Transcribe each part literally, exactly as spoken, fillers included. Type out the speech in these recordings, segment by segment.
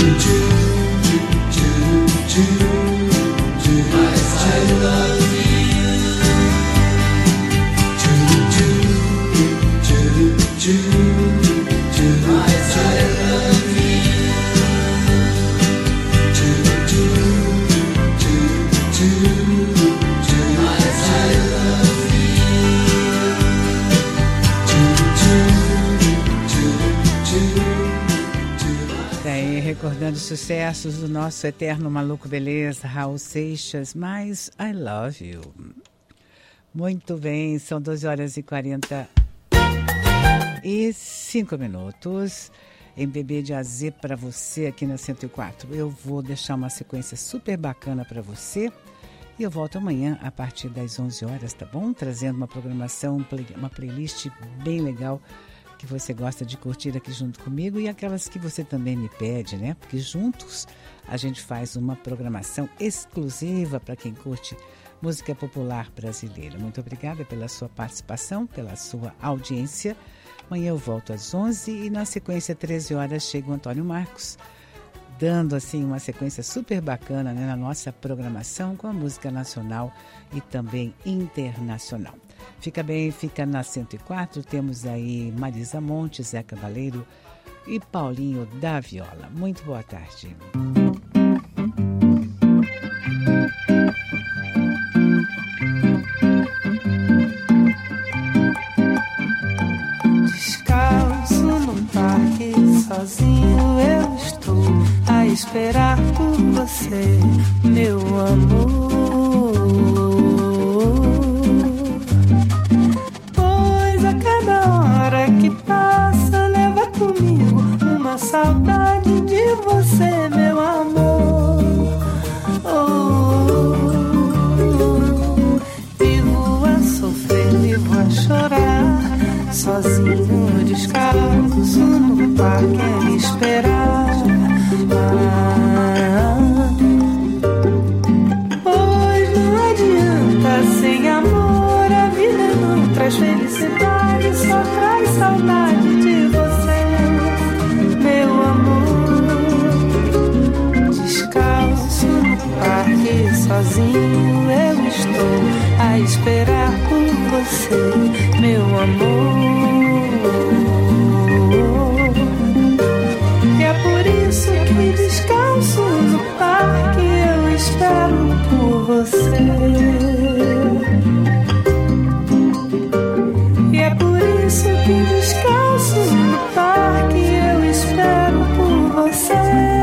Recordando sucessos do nosso eterno maluco beleza, Raul Seixas, mais I Love You. Muito bem, são doze horas e quarenta e cinco minutos. M P B de A Z para você aqui na cento e quatro. Eu vou deixar uma sequência super bacana para você e eu volto amanhã a partir das onze horas, tá bom? Trazendo uma programação, uma playlist bem legal que você gosta de curtir aqui junto comigo e aquelas que você também me pede, né? Porque juntos a gente faz uma programação exclusiva para quem curte música popular brasileira. Muito obrigada pela sua participação, pela sua audiência. Amanhã eu volto às onze e na sequência, treze horas, chega o Antônio Marcos, dando assim uma sequência super bacana, né, na nossa programação com a música nacional e também internacional. Fica bem, fica na cento e quatro, temos aí Marisa Montes, Zé Cabaleiro e Paulinho da Viola. Muito boa tarde. Descalço no parque, sozinho eu estou a esperar por você, meu amor. Saudade de você, meu amor. Oh, vivo a sofrer, vivo a chorar, sozinho, descalço no parque a me esperar. Ah, pois não adianta, sem amor a vida não traz felicidade, só traz saudade de você. Sozinho eu estou a esperar por você, meu amor. E é por isso que descalço no parque eu espero por você. E é por isso que descalço no parque eu espero por você.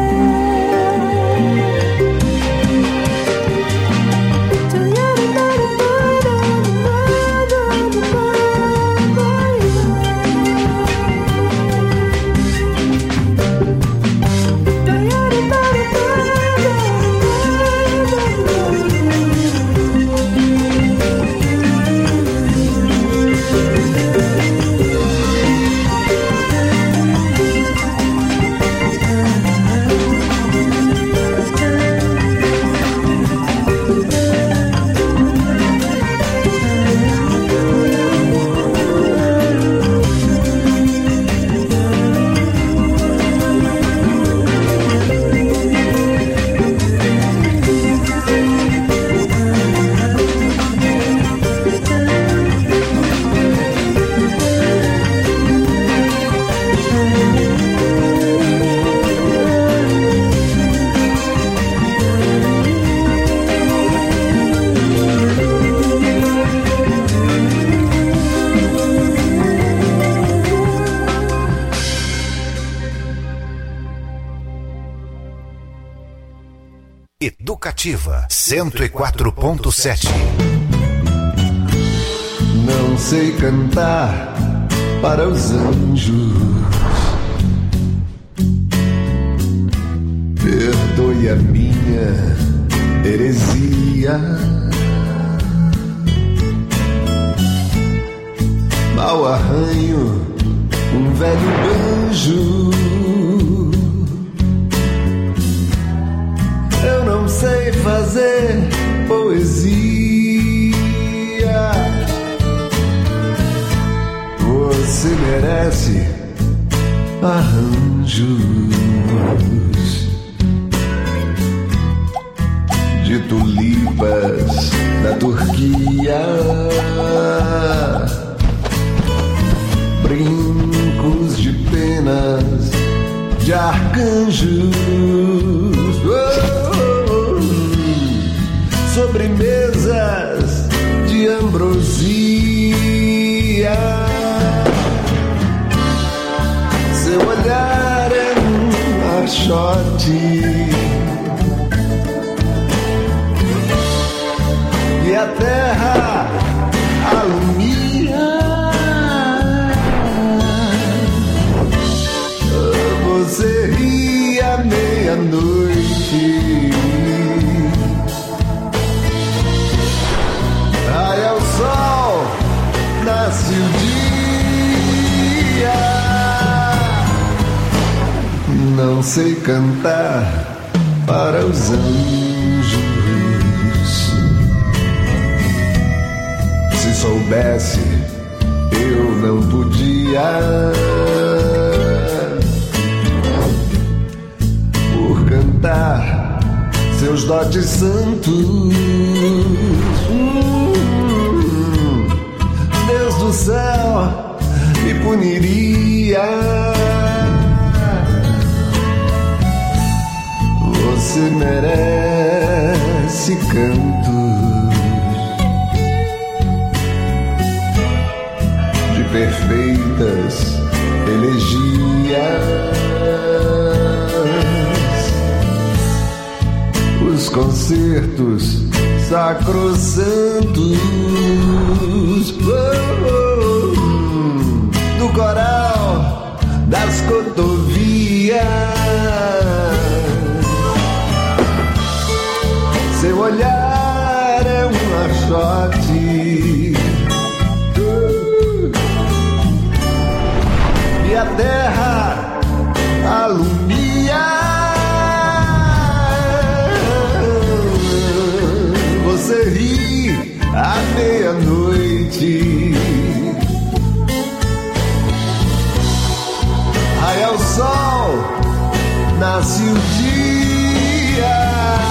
Educativa cento e quatro ponto sete. Não sei cantar para os anjos, perdoe a minha heresia. Mal arranho um velho banjo, eu não sei fazer poesia. Você merece arranjos. de arcanjos, oh, sobremesas de ambrosia. Seu olhar é um achote e a terra alumia. Você ri à meia-noite, raia o sol, nasce o dia. Não sei cantar para os anjos. Se soubesse, eu não podia. Por cantar seus dotes santos, hum, Deus do céu me puniria. Você merece cantos de perfeitas elegias. Os concertos sacrossantos, oh, oh, do coral das cotovias. Seu olhar é um achote uh, e a terra alumia. Você ri à meia-noite, raia o sol, nasce o dia.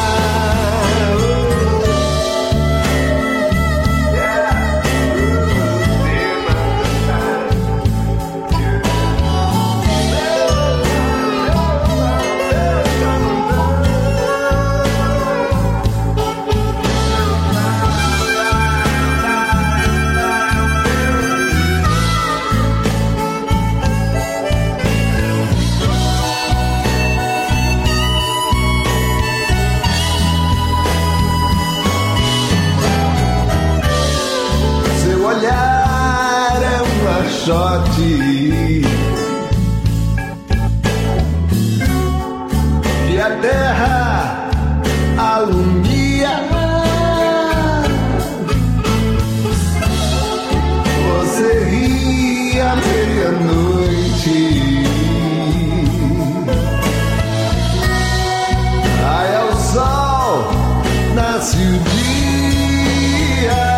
E a terra alumia. Você ri à meia-noite, raia o sol, nasce o dia.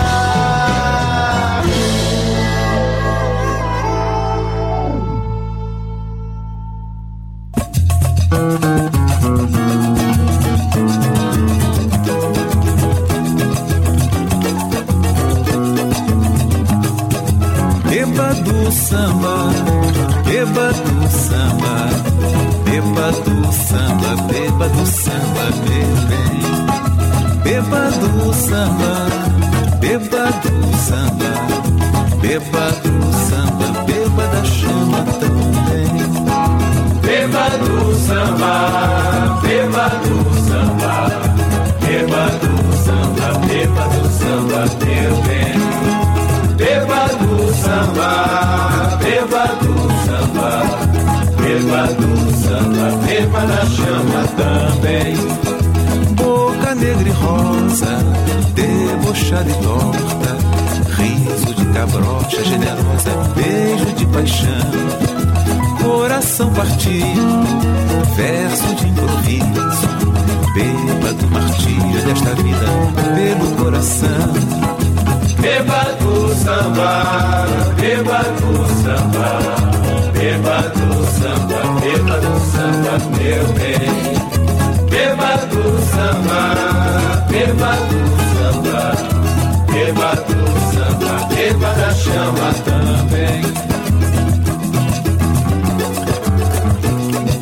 Beba do samba, beba do samba, beba do samba, beba do samba, meu bem. Beba do samba, beba do samba, beba do samba, beba da chama também. Beba do samba, beba do samba, beba do samba, beba do samba, meu bem. Beba do samba, beba do samba, beba do samba, beba da chama também. Boca negra e rosa, debochada e torta, riso de cabrocha generosa, beijo de paixão. Coração partido, verso de improviso, beba do martírio desta vida pelo coração. Beba do samba, beba do samba, beba do samba, beba do samba, meu bem. Beba do samba, beba do samba, beba do samba, beba da chama também.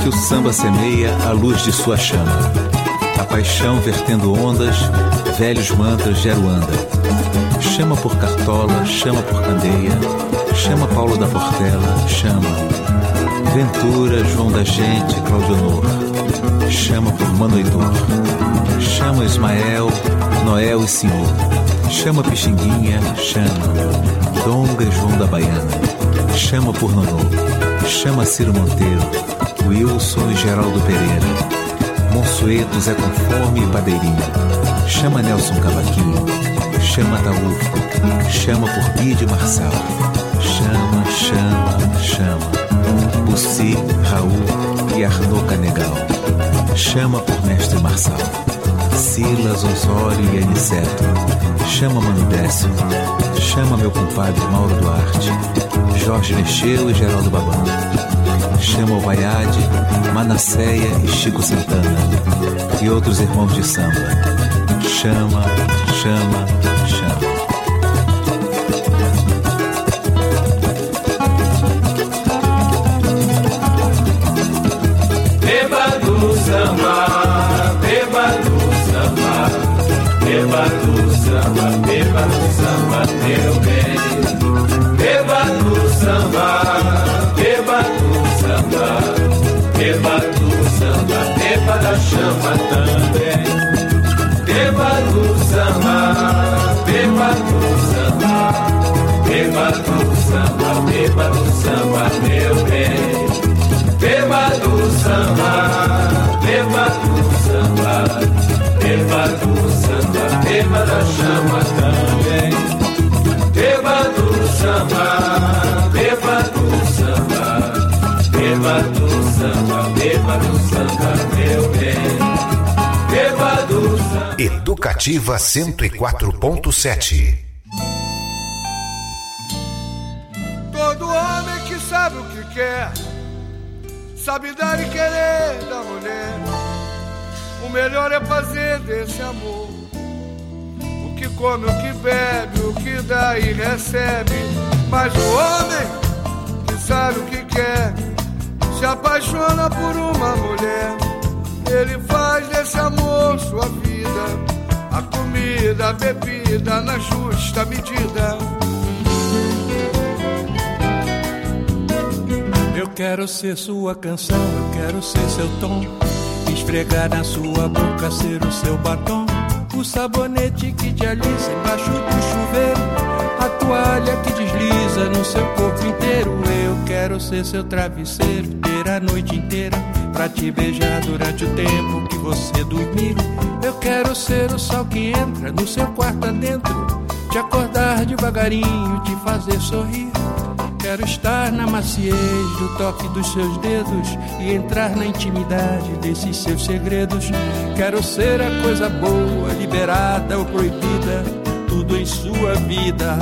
que o samba semeia a luz de sua chama. A paixão vertendo ondas, velhos mantras de Aruanda. Chama por Cartola, chama por Candeia, chama Paulo da Portela, chama Ventura, João da Gente, Claudionor. Chama por Mano Heitor, chama Ismael, Noel e Senhor. Chama Pixinguinha, chama Donga e João da Baiana. Chama por Nonô, chama Ciro Monteiro, Wilson e Geraldo Pereira. Monsueto, Zé Conforme e Padeirinho. Chama Nelson Cavaquinho, chama Taúfo, chama por Bide Marçal. Chama, chama, chama Bussi, Raul e Arnaud Canegal. Chama por Mestre Marçal, Silas, Osório e Aniceto. Chama Mano Décimo, chama meu compadre Mauro Duarte, Jorge Mexeu e Geraldo Babão. Chama o Vaiade, Manasseia e Chico Santana e outros irmãos de samba. Chama, chama, chama. Beba do samba, beba do samba, beba do samba, beba do samba, meu bem. Beba do samba, beba do samba, beba do samba, beba da chama também. Beba do samba, beba do samba, beba do samba, beba do samba, meu bem. Beba do samba, beba do samba, beba do samba, beba da chama também. Beba do samba, beba do samba, beba do samba, beba do samba, meu bem. Beba do samba. Educativa cento e quatro ponto sete. Todo homem que sabe o que quer, sabe dar e querer da mulher. O melhor é fazer desse amor o que come, o que bebe, o que dá e recebe. Mas o homem que sabe o que quer, se apaixona por uma mulher. Ele faz desse amor sua vida, a comida, a bebida na justa medida. Eu quero ser sua canção, eu quero ser seu tom, esfregar na sua boca, ser o seu batom, o sabonete que te alisa embaixo do chuveiro, a toalha que desliza no seu corpo inteiro. Eu quero ser seu travesseiro, ter a noite inteira pra te beijar durante o tempo que você dormir. Eu quero ser o sol que entra no seu quarto adentro, te acordar devagarinho, te fazer sorrir. Quero estar na maciez do toque dos seus dedos e entrar na intimidade desses seus segredos. Quero ser a coisa boa, liberada ou proibida, tudo em sua vida.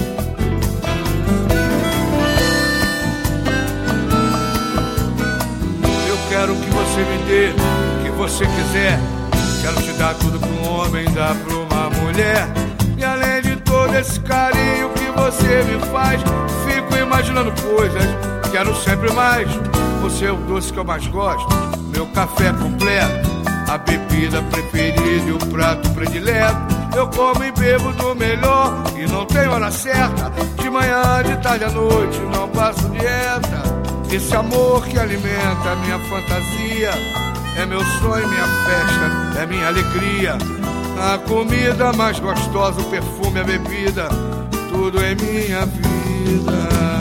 Eu quero que você me dê o que você quiser. Quero te dar tudo que um homem dá pra uma mulher. E além de todo esse carinho que você me faz, fico imaginando coisas, quero sempre mais. Você é o doce que eu mais gosto, meu café completo, a bebida preferida e o prato predileto. Eu como e bebo do melhor e não tenho hora certa, de manhã, de tarde à noite, não passo dieta. Esse amor que alimenta a minha fantasia é meu sonho, minha festa, é minha alegria. A comida mais gostosa, o perfume, a bebida, tudo é minha vida.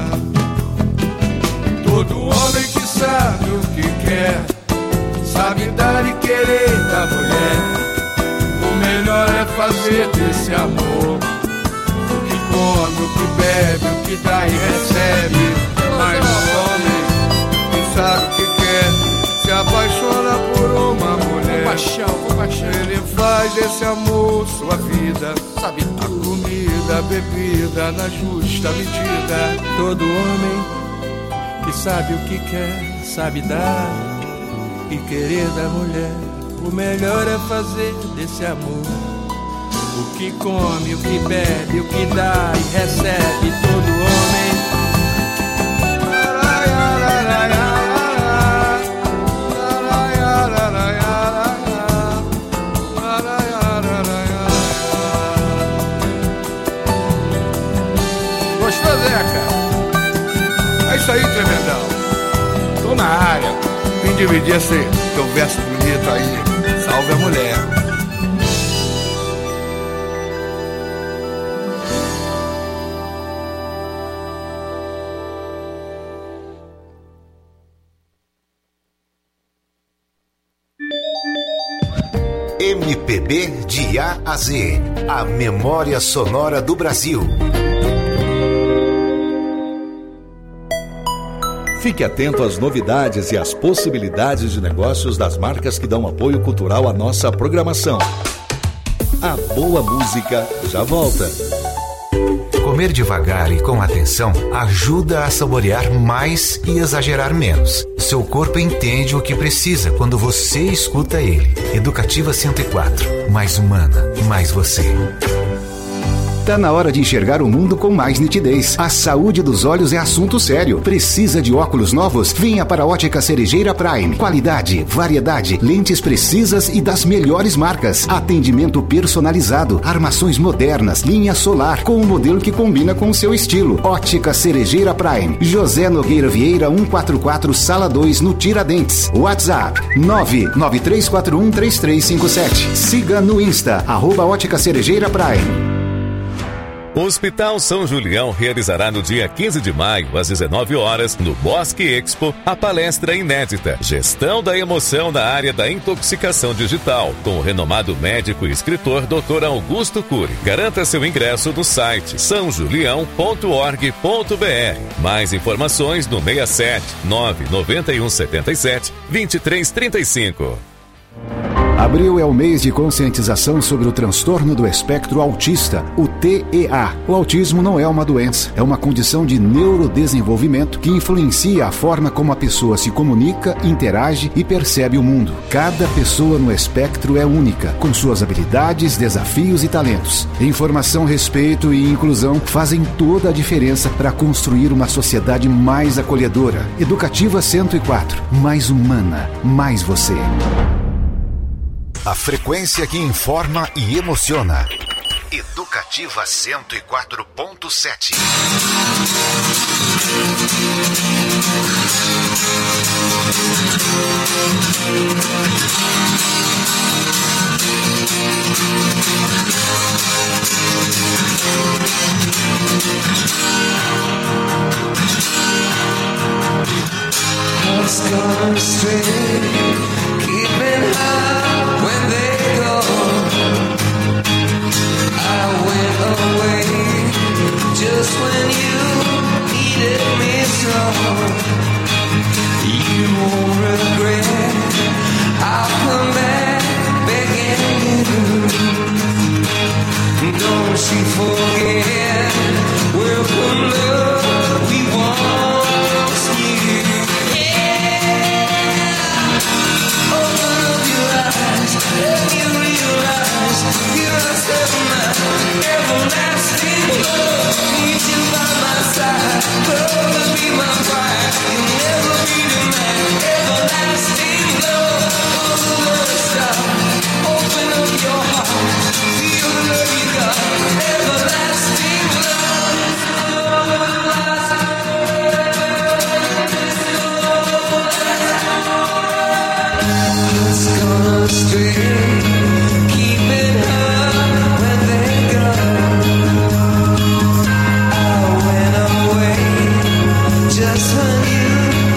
Todo homem que sabe o que quer, sabe dar e querer da mulher. O melhor é fazer desse amor o que come, o que bebe, o que dá e recebe. Mas o homem que sabe o que quer, se apaixona por uma mulher. Paixão, paixão. Ele faz desse amor sua vida, sabe tudo. A comida, a bebida na justa medida. Todo homem que sabe o que quer, sabe dar e querer da mulher. O melhor é fazer desse amor o que come, o que bebe, o que dá e recebe. Todo homem na área. Vim dividir esse teu verso bonito aí. Salve a mulher. M P B de A a Z, a memória sonora do Brasil. Fique atento às novidades e às possibilidades de negócios das marcas que dão apoio cultural à nossa programação. A boa música já volta. Comer devagar e com atenção ajuda a saborear mais e exagerar menos. Seu corpo entende o que precisa quando você escuta ele. Educativa cento e quatro. Mais humana, mais você. Tá na hora de enxergar o mundo com mais nitidez. A saúde dos olhos é assunto sério. Precisa de óculos novos? Venha para a Ótica Cerejeira Prime. Qualidade, variedade, lentes precisas e das melhores marcas. Atendimento personalizado, armações modernas, linha solar, com um modelo que combina com o seu estilo. Ótica Cerejeira Prime. José Nogueira Vieira, cento e quarenta e quatro, Sala dois, no Tiradentes. WhatsApp nove nove três quatro um três três cinco sete. Siga no Insta, arroba Ótica Cerejeira Prime. O Hospital São Julião realizará no dia quinze de maio, às dezenove horas, no Bosque Expo, a palestra inédita Gestão da Emoção na área da intoxicação digital, com o renomado médico e escritor doutor Augusto Cury. Garanta seu ingresso no site são julião ponto org ponto br. Mais informações no seis sete nove nove um sete sete dois três três cinco. Abril é o mês de conscientização sobre o transtorno do espectro autista, o T E A. O autismo não é uma doença, é uma condição de neurodesenvolvimento que influencia a forma como a pessoa se comunica, interage e percebe o mundo. Cada pessoa no espectro é única, com suas habilidades, desafios e talentos. Informação, respeito e inclusão fazem toda a diferença para construir uma sociedade mais acolhedora. Educativa cento e quatro, mais humana, mais você. A frequência que informa e emociona. Educativa cento e quatro ponto sete. What's gone astray? Keeping high when they go. I went away just when you needed me so. You won't regret. I'll come back begging you. Don't you forget we're from love we once knew. Yeah. Open up your eyes, let me realize you must have my everlasting love. Need you by my side, love be my pride. You'll never be denied. Everlasting love, will never stop. Open up your heart, feel the love you got. Everlasting love, it's gone astray. Keep it up when they go. I went away just when you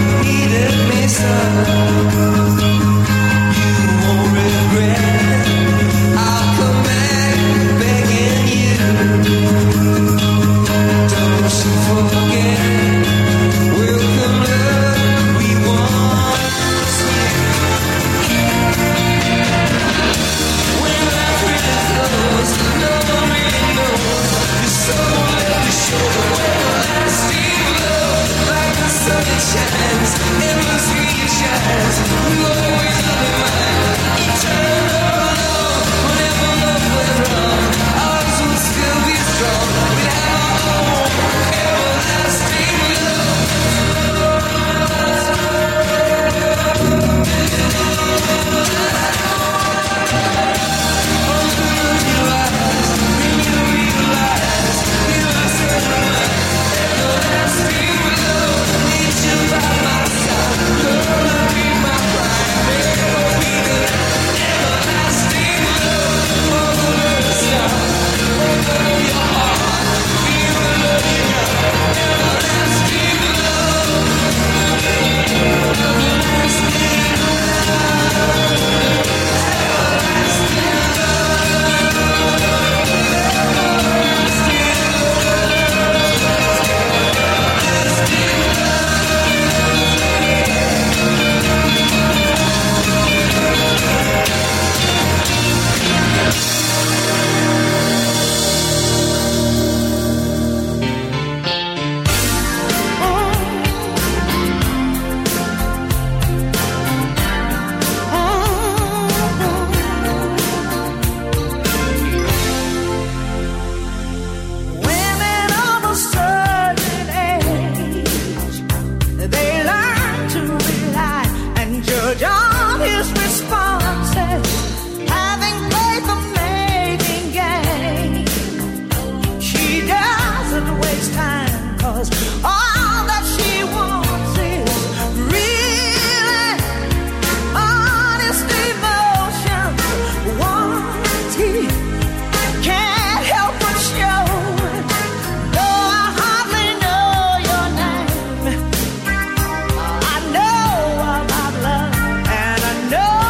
takes time, 'cause all that she wants is really honest emotion. Warranty can't help but show. Though I hardly know your name, I know about love, and I know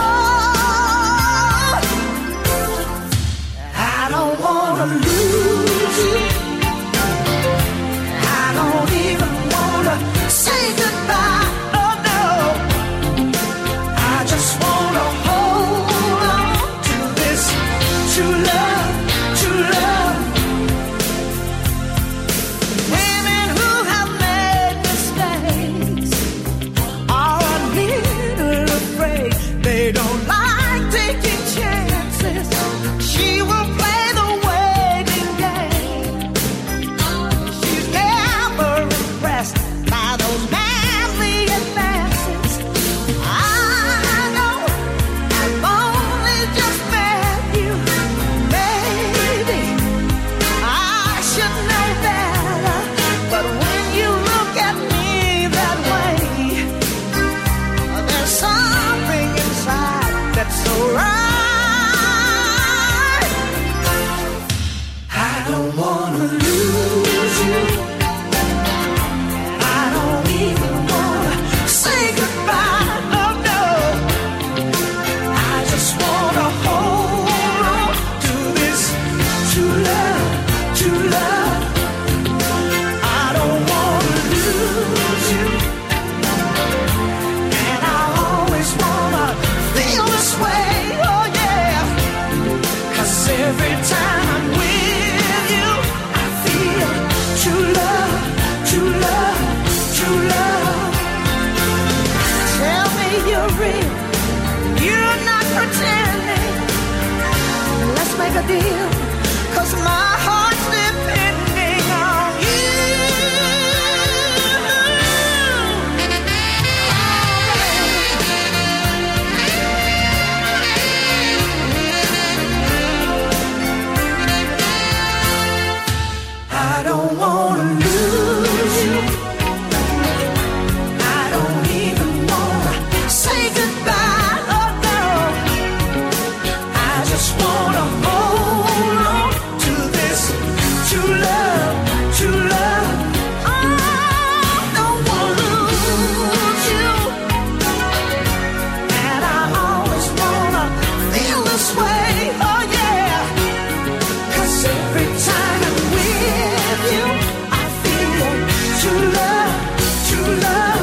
I don't wanna lose you. I don't even wanna say goodbye. Oh no, I just wanna hold on to this true love, true love. Women who have made mistakes are a little afraid. They don't like taking chances. She will play the waiting game. She's never impressed by those manly advances. I know I've only just met you. Maybe I should know better, but when you look at me that way, there's something inside that's so right. I don't wanna lose you. I don't even wanna say goodbye. Oh no, I just wanna hold on to this true love, true love. I don't wanna lose you, and I always wanna feel this way. Oh yeah, 'cause every time I'm with you, I feel true love, true love, true love. Tell me you're real, you're not pretending. Let's make a deal, 'cause my heart's depending on you. I don't wanna lose you. I don't even wanna say goodbye. Oh no, I just wanna hold on to this true love, true love. I don't wanna lose you, and I always wanna feel this way. Oh yeah, 'cause every time I'm with you, I feel true love, true love.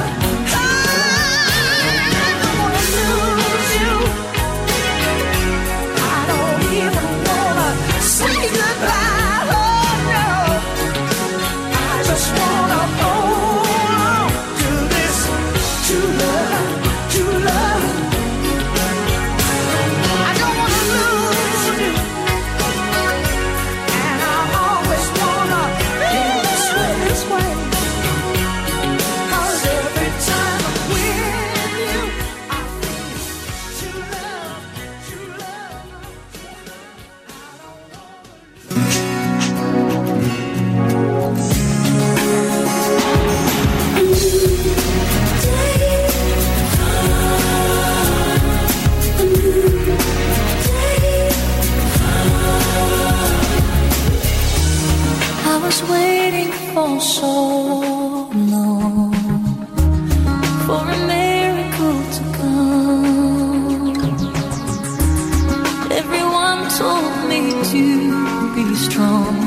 I don't wanna lose you. I don't even wanna say goodbye. Oh no, I just wanna hold on to this true love, true love. I don't wanna lose you, and I always wanna feel this way, this way. 'Cause every time I'm with you, I feel true love, true love. I was waiting for so long for a miracle to come. Everyone told me to be strong,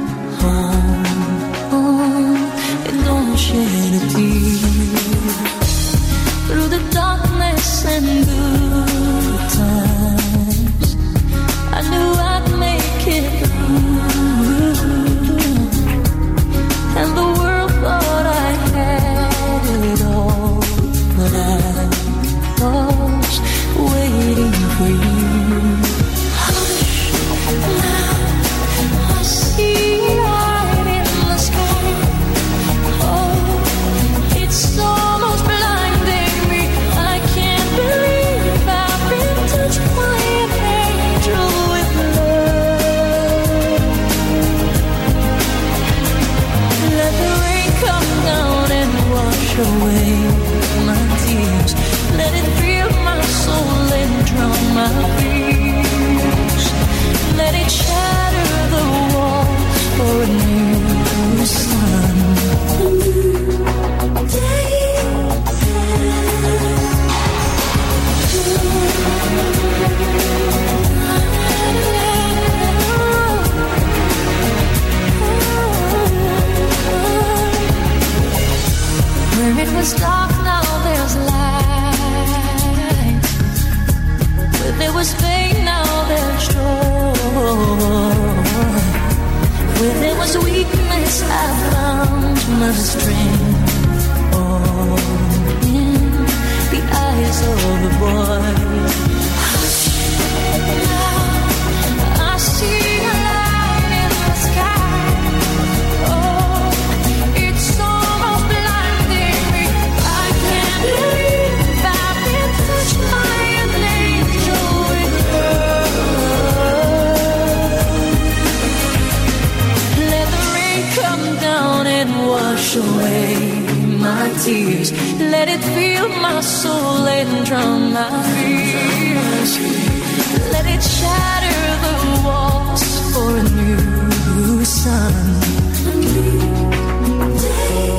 oh, oh, and don't shed a tear. Through the darkness and good times, I knew I'd make it through. And the world thought I had away my tears. Let it fill my soul and drown my fears. Let it shatter the walls for a new sun. A new day. Where it was dark, now there's light. Where there was pain, now there's joy. Where there was weakness, I found my strength. All in the eyes of a boy. Now I see a light in the sky. Oh, it's almost blinding me. I can't believe I've been touched by an angel with love. Let the rain come down and wash away my tears. Let it fill my soul and drown my fears. Let it shatter the walls for a new sun. A new day.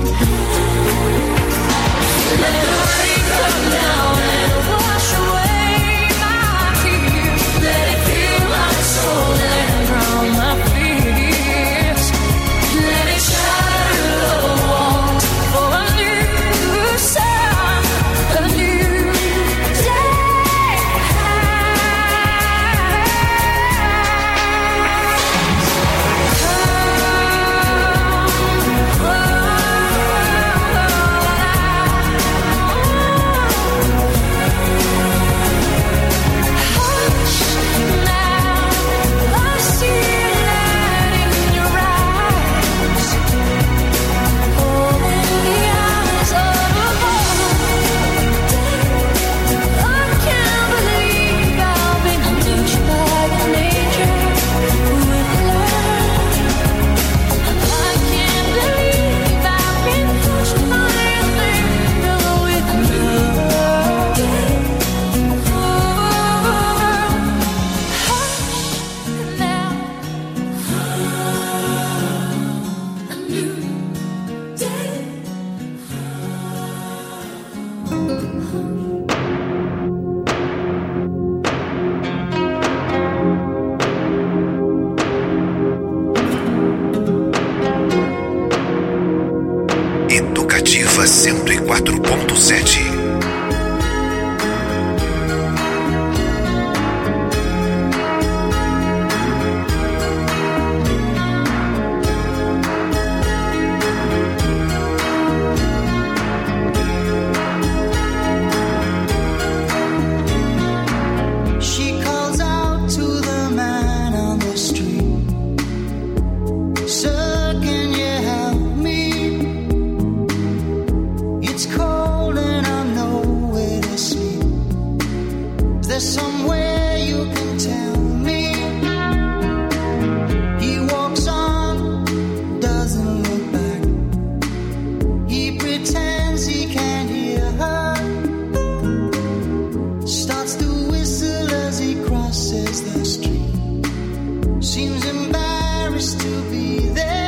Let the rain come down and wash away my tears. Let it fill my soul and drown my fears. Let it shatter the walls for a new sun, a new day. Educativa cento e quatro ponto sete. She calls out to the man on the street. Sir, can you help me? It's cold and I'm nowhere to sleep. Is there somewhere you can tell me? He walks on, doesn't look back. He pretends he can't hear her. Starts to whistle as he crosses the street. Seems embarrassed to be there.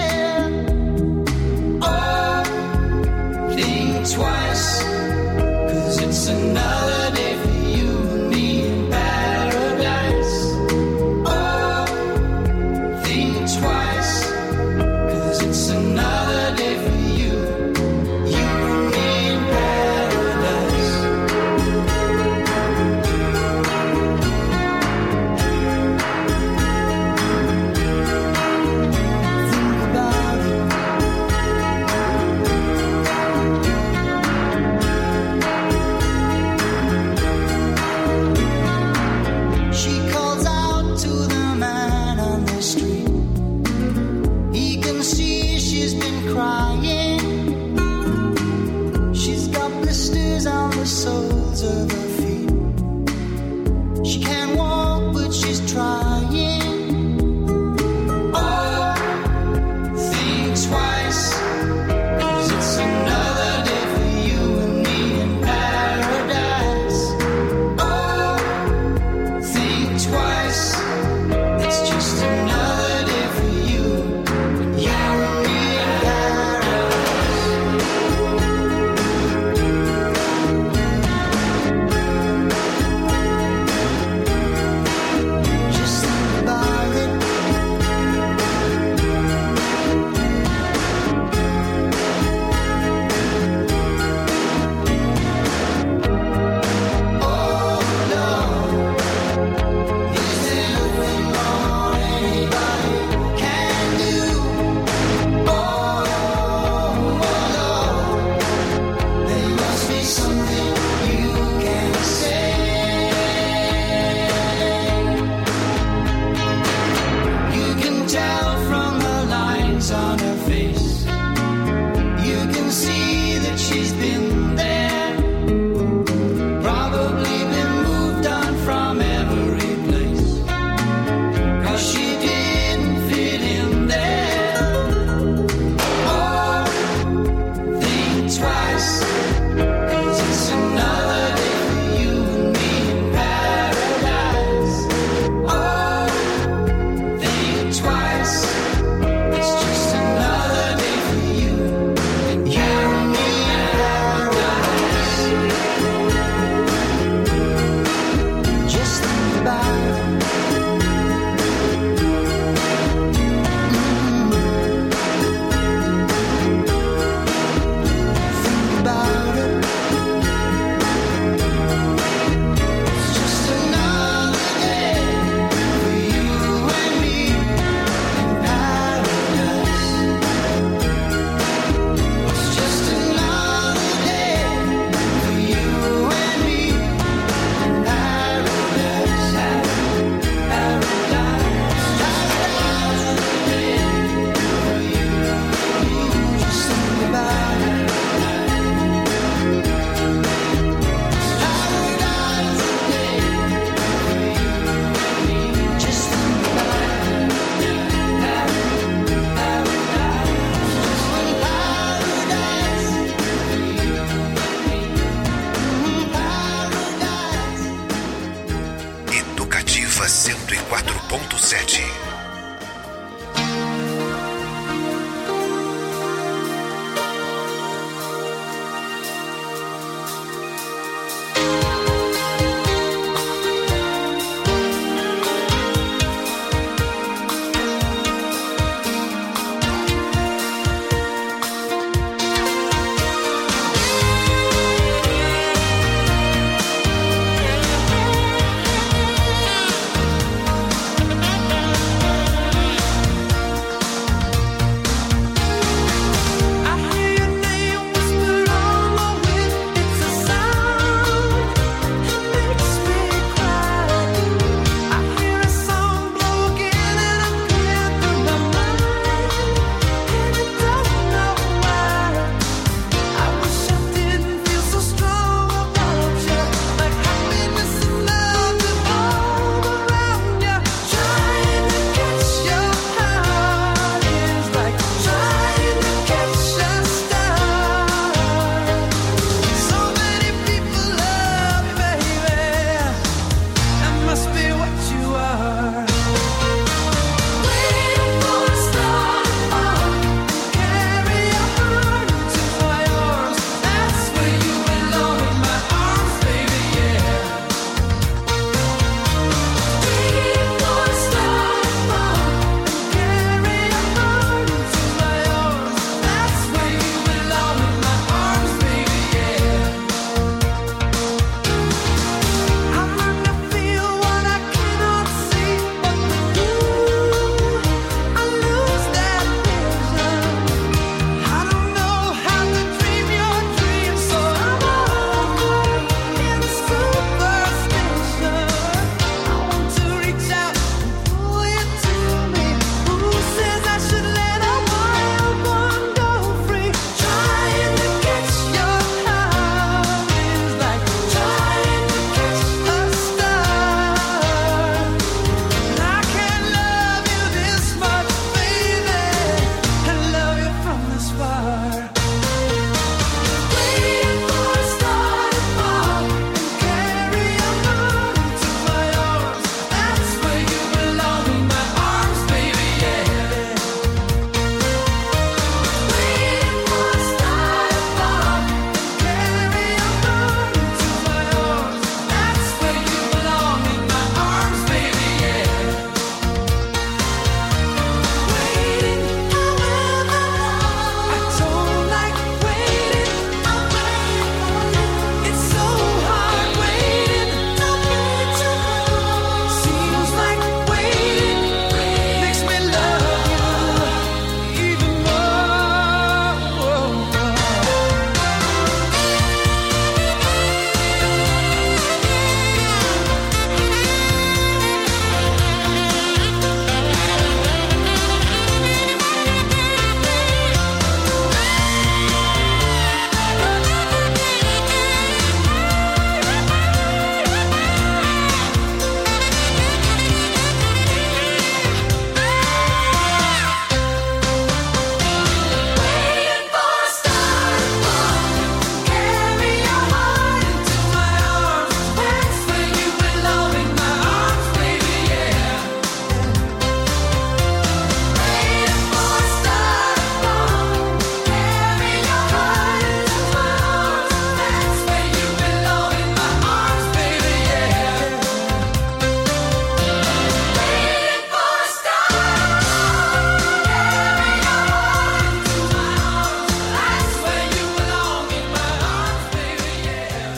looks on her face. You can see that she's been there, probably been moved on from every place, 'cause she didn't fit in there. Oh, think twice, 'cause it's another day for you and me in paradise. Oh, think twice, it's just another day.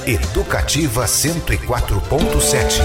Educativa cento e quatro ponto sete.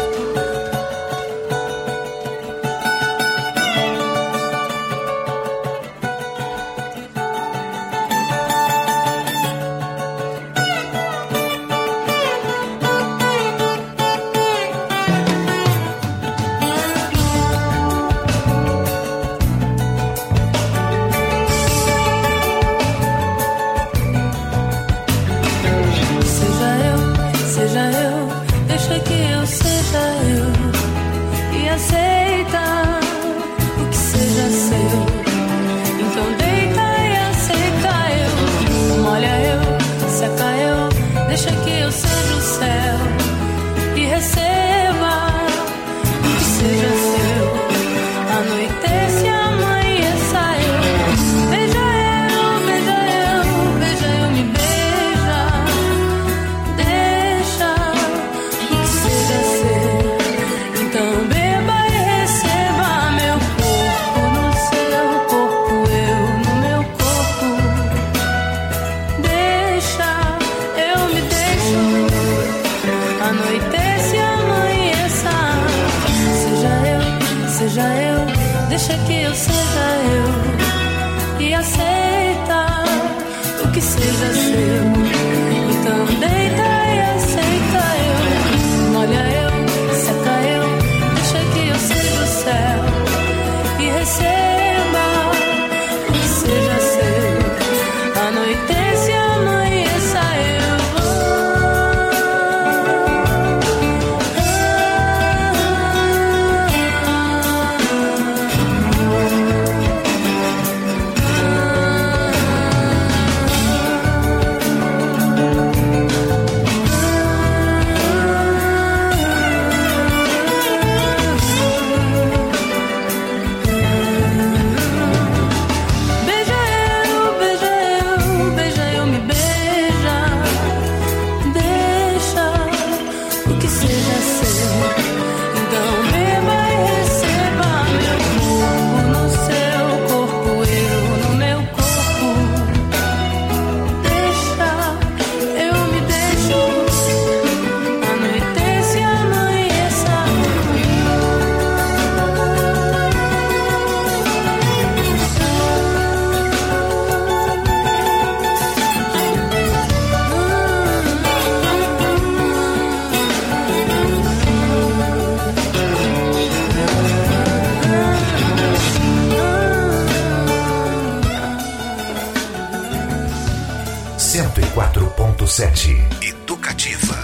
cento e quatro ponto sete. Educativa.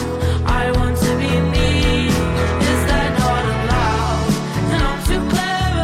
Is that not allowed? And I'm too clever.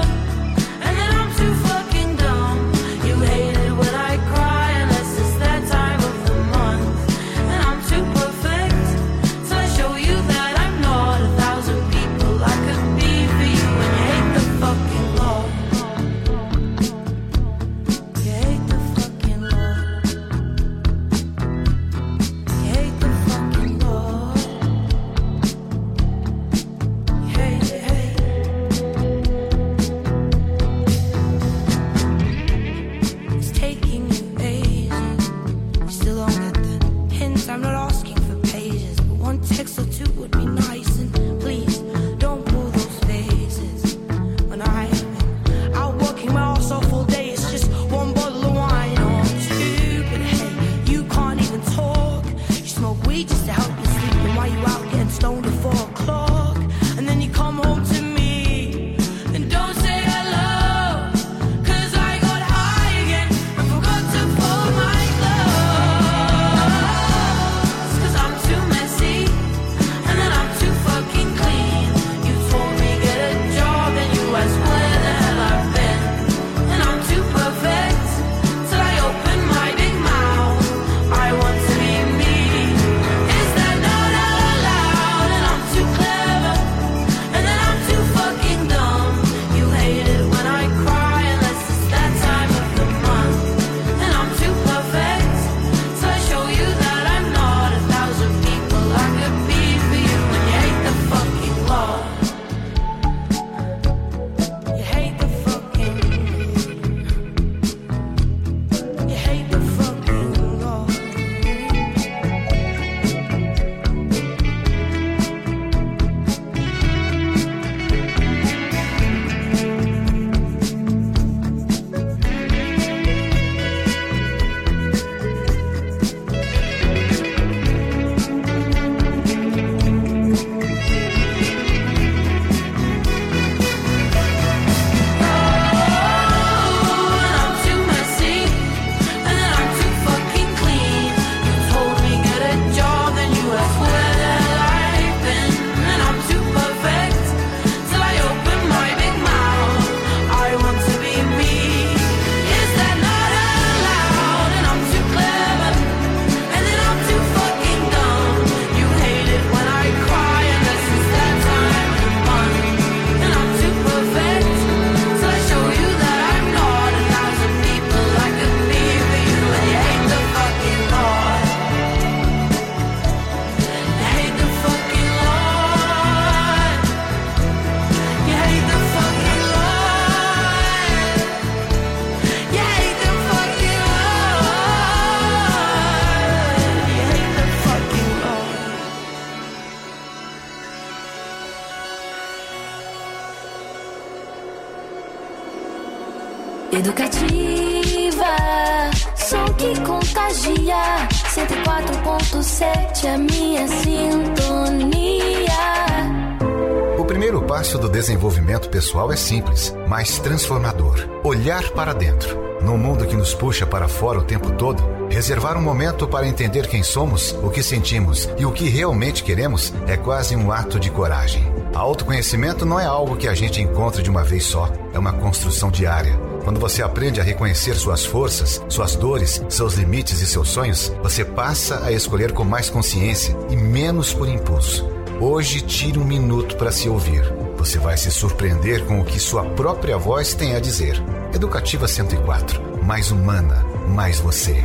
Educativa, som que contagia. Cento e quatro ponto sete, a minha sintonia. O primeiro passo do desenvolvimento pessoal é simples, mas transformador. Olhar para dentro. Num mundo que nos puxa para fora o tempo todo, reservar um momento para entender quem somos, o que sentimos e o que realmente queremos é quase um ato de coragem. Autoconhecimento não é algo que a gente encontra de uma vez só, é uma construção diária. Quando você aprende a reconhecer suas forças, suas dores, seus limites e seus sonhos, você passa a escolher com mais consciência e menos por impulso. Hoje, tire um minuto para se ouvir. Você vai se surpreender com o que sua própria voz tem a dizer. Educativa cento e quatro. Mais humana, mais você.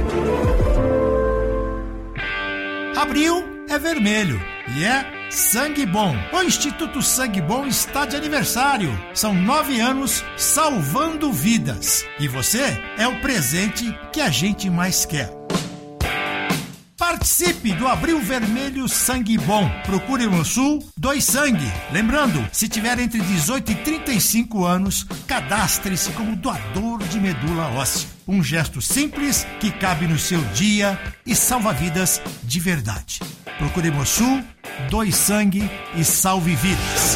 Abril é vermelho e é Sangue Bom. O Instituto Sangue Bom está de aniversário. São nove anos salvando vidas. E você é o presente que a gente mais quer. Participe do Abril Vermelho Sangue Bom. Procure no Sul, doe sangue. Lembrando, se tiver entre dezoito e trinta e cinco anos, cadastre-se como doador de medula óssea. Um gesto simples que cabe no seu dia e salva vidas de verdade. Procure no Sul, doe sangue e salve vidas.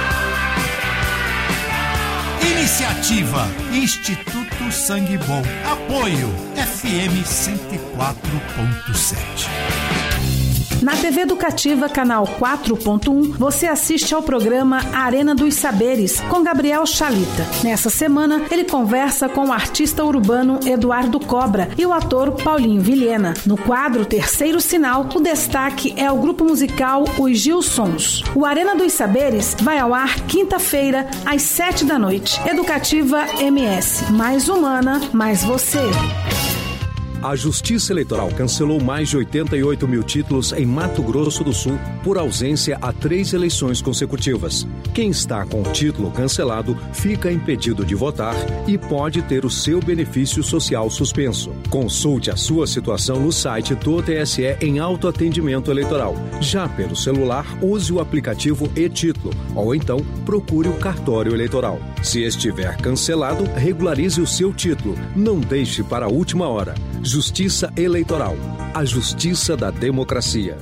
Iniciativa Instituto Sangue Bom. Apoio F M cento e quatro ponto sete. Na T V Educativa, canal quatro ponto um, você assiste ao programa Arena dos Saberes, com Gabriel Chalita. Nessa semana, ele conversa com o artista urbano Eduardo Cobra e o ator Paulinho Vilhena. No quadro Terceiro Sinal, o destaque é o grupo musical Os Gilsons. O Arena dos Saberes vai ao ar quinta-feira, às sete da noite. Educativa M S. Mais humana, mais você. A Justiça Eleitoral cancelou mais de oitenta e oito mil títulos em Mato Grosso do Sul por ausência a três eleições consecutivas. Quem está com o título cancelado fica impedido de votar e pode ter o seu benefício social suspenso. Consulte a sua situação no site do T S E em autoatendimento eleitoral. Já pelo celular, use o aplicativo e-Título ou então procure o cartório eleitoral. Se estiver cancelado, regularize o seu título. Não deixe para a última hora. Justiça Eleitoral, a justiça da democracia.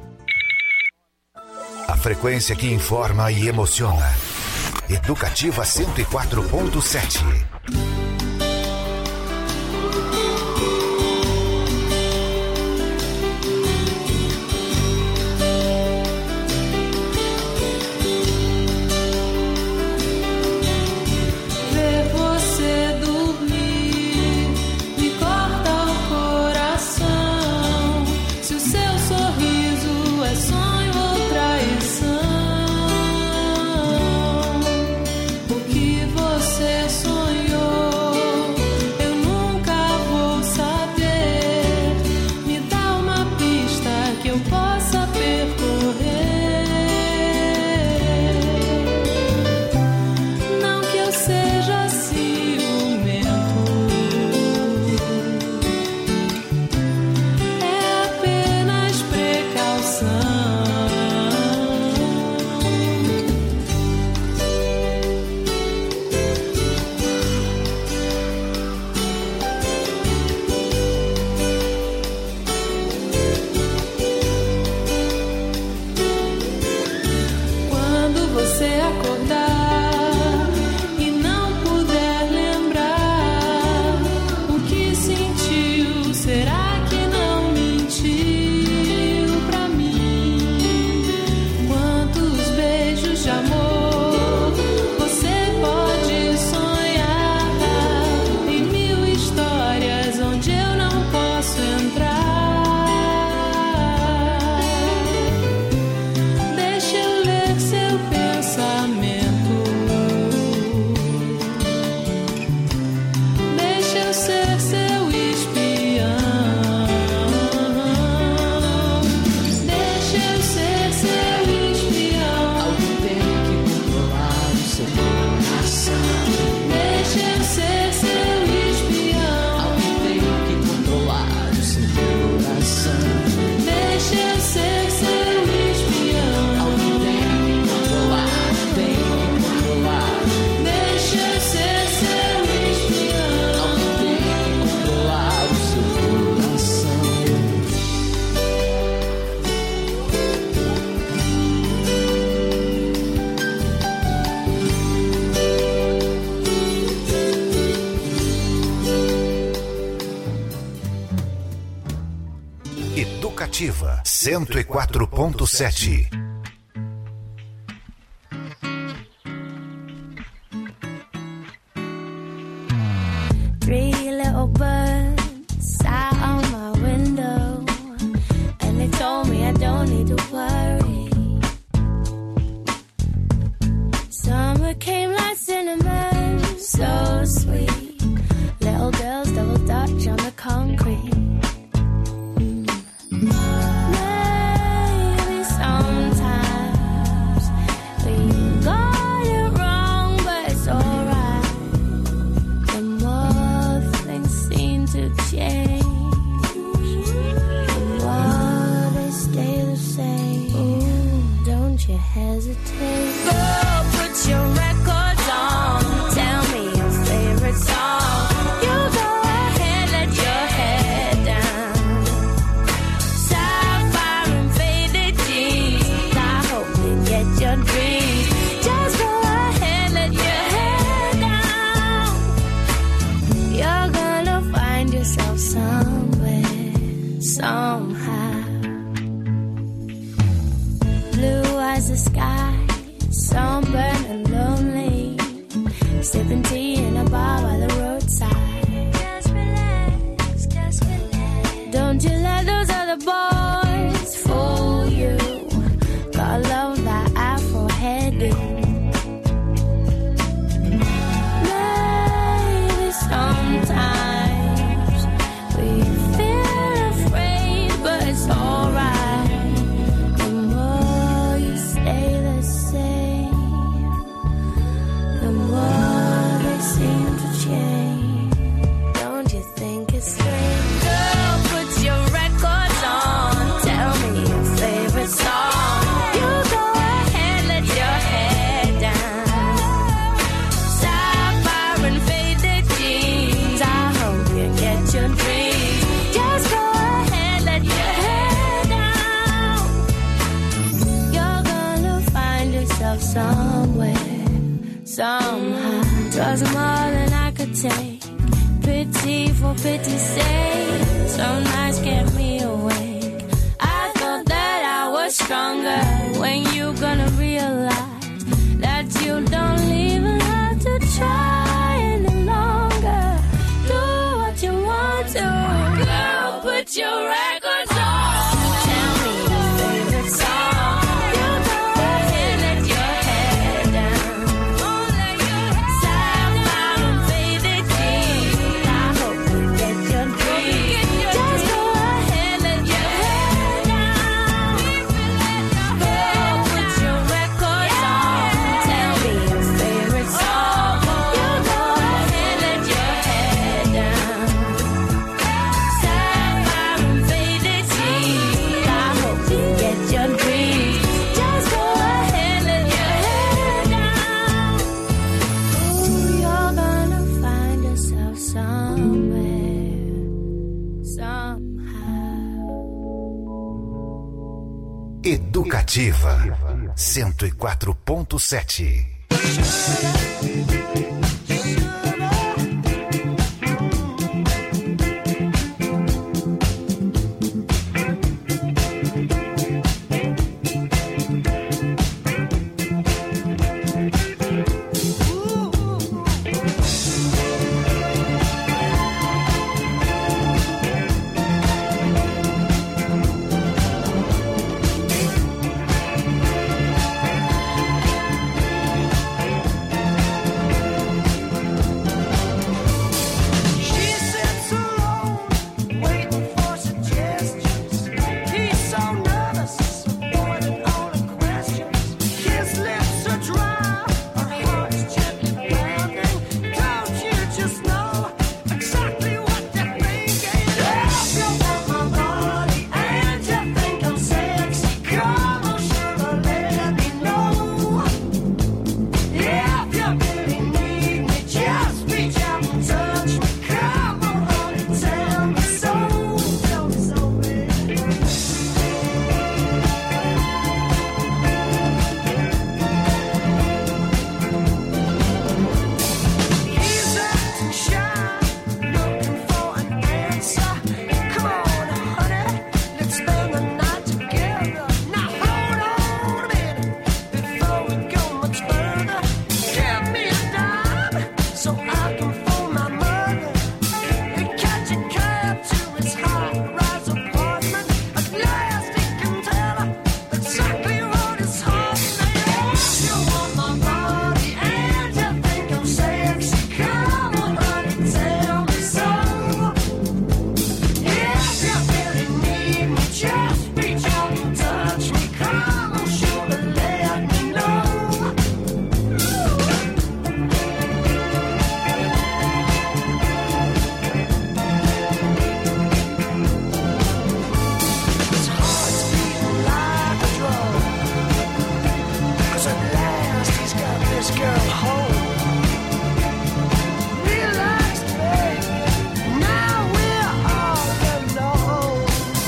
A frequência que informa e emociona. Educativa cento e quatro ponto sete. Deixa eu ler seu pensamento. Educativa cento e quatro ponto sete. Three little birds sat on my window, and they told me I don't need to worry. Summer came like cinnamon, so sweet. Little girls double dutch on the concrete. Maybe sometimes we got it wrong, but it's alright. The more things seem to change, the more they stay the same. Ooh, don't you hesitate. Girl, put your records on. Tell me your favorite song. You go ahead, let your head down. Sapphire and faded jeans. I hope you get your dreams. Just go ahead, let your head down. You're gonna find yourself somewhere, somehow. Blue as the sky, sunburned and lonely, sipping tea in a bar by the roadside. Just relax, just relax. Don't you let those other boys fool you. Gotta love that Afro heading. Maybe sometimes we feel afraid, but it's alright. The more you stay the same, the more they seem to change. Don't you think it's strange? Girl, put your records on. Tell me your favorite song. You go ahead, let your head down. Sapphire and faded jeans. I hope you get your dreams. Just go ahead, let your head down. You're gonna find yourself somewhere, somehow. Twas more than I could take. Pity for pity's sake. Some nights kept me awake. I thought that I was stronger. When you gonna realize that you don't even have to try any longer. Do what you want to. Girl, put your records on. Tell me your favorite song. You go ahead, let your head down. Sapphire and faded jeans. I hope you get your dreams. Just go ahead, let your head down. Girl, put your records on. Tell me your favorite song. You go ahead, let your head down. Sapphire and faded jeans. I hope you get your dreams. Just go ahead, let your head down. Ooh, you're gonna find yourself somewhere, somehow. Educativa cento e quatro ponto sete. this girl home. Relax, babe, now we're all alone.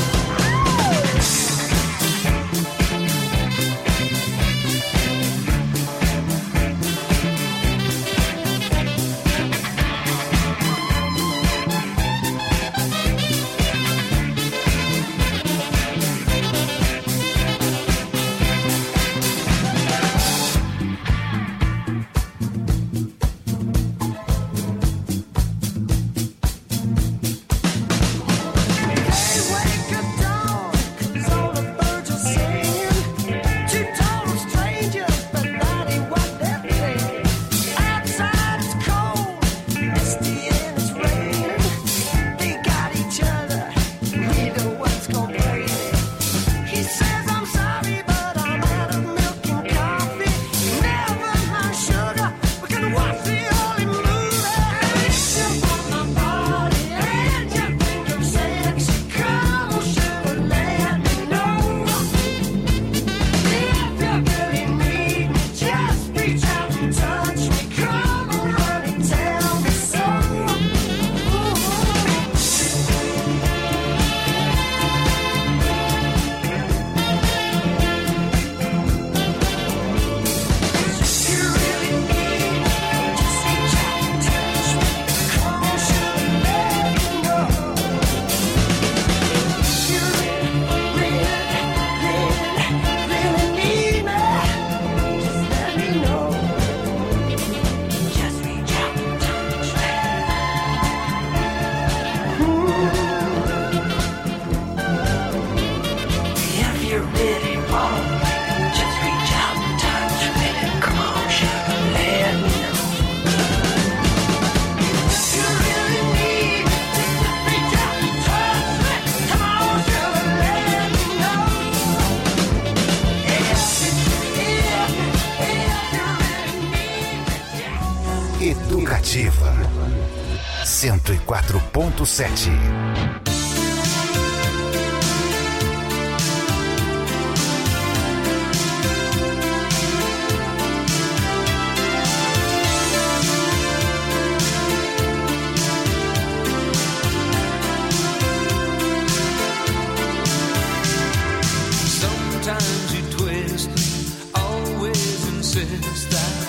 Educativa cento e quatro ponto sete. Sometimes you twist, always insist that